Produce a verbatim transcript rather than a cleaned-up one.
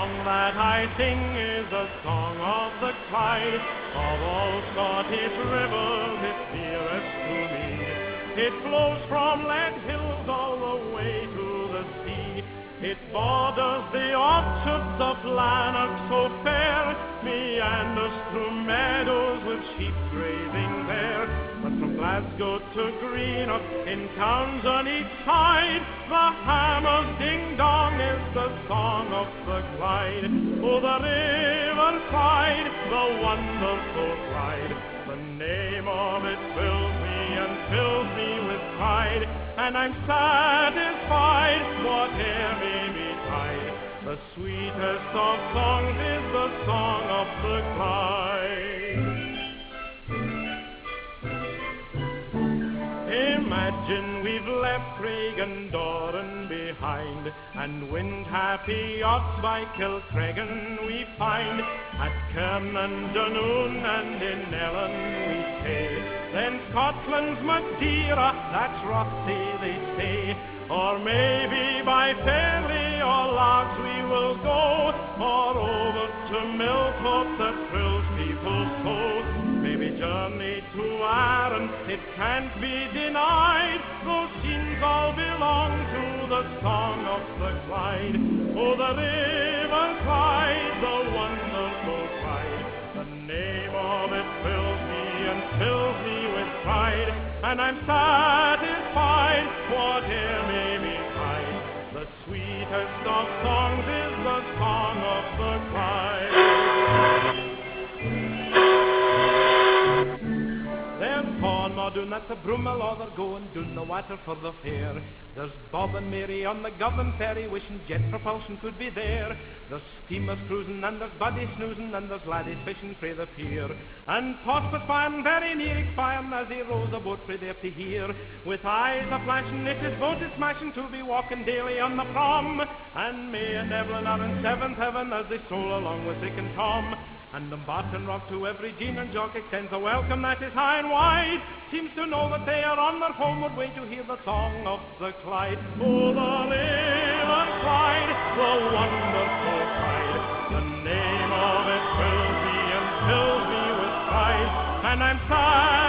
song that I sing is the song of the Clyde. Of all Scottish rivers, it's dearest to me. It flows from Lead Hills all the way to the sea. It borders the orchards of Lanark so fair, meanders through meadows with sheep grazing there. But from Glasgow to Greenock, in towns on each side, the hammer's ding-dong is the song of the Clyde. Oh, the river Clyde, the wonderful Clyde, the name of it fills me and fills me with pride, and I'm satisfied, whate'er may betide. The sweetest of songs is the song of the Clyde. Imagine we've left Craig and Doran behind, and wind-happy yachts by Kilcreggan we find. At Cairn and Dunoon and in Ellen we stay. Then Scotland's Madeira, that's Rothsay they say. Or maybe by Fairley or Largs we will go, or over to Millthorpe that thrills people so. Maybe journey to Arran, it can't be denied. Those scenes all belong to the song of the Clyde. Oh, the river Clyde, the wonderful Clyde, the name of it fills me and fills me with pride, and I'm satisfied, whate'er may betide. The sweetest of songs is the song of the Clyde. There's Cornmordoon at the Brummel, or they're going down the water for the fair. There's Bob and Mary on the Govan ferry, wishing jet propulsion could be there. There's steamers cruising, and there's buddies snoozing, and there's laddies fishing frae the pier. And Pospus fan very near expiring as he rows a boat frae there to hear. With eyes a flashing, if his boat is smashing, to be walking daily on the prom. And May and Evelyn are in seventh heaven as they stroll along with Dick and Tom. And Dumbarton Rock to every Jean and Jock extends a welcome that is high and wide. Seems to know that they are on their homeward way to hear the song of the Clyde. Oh, the river Clyde, the wonderful Clyde, the name of it fills me and fills me with pride, and I'm sad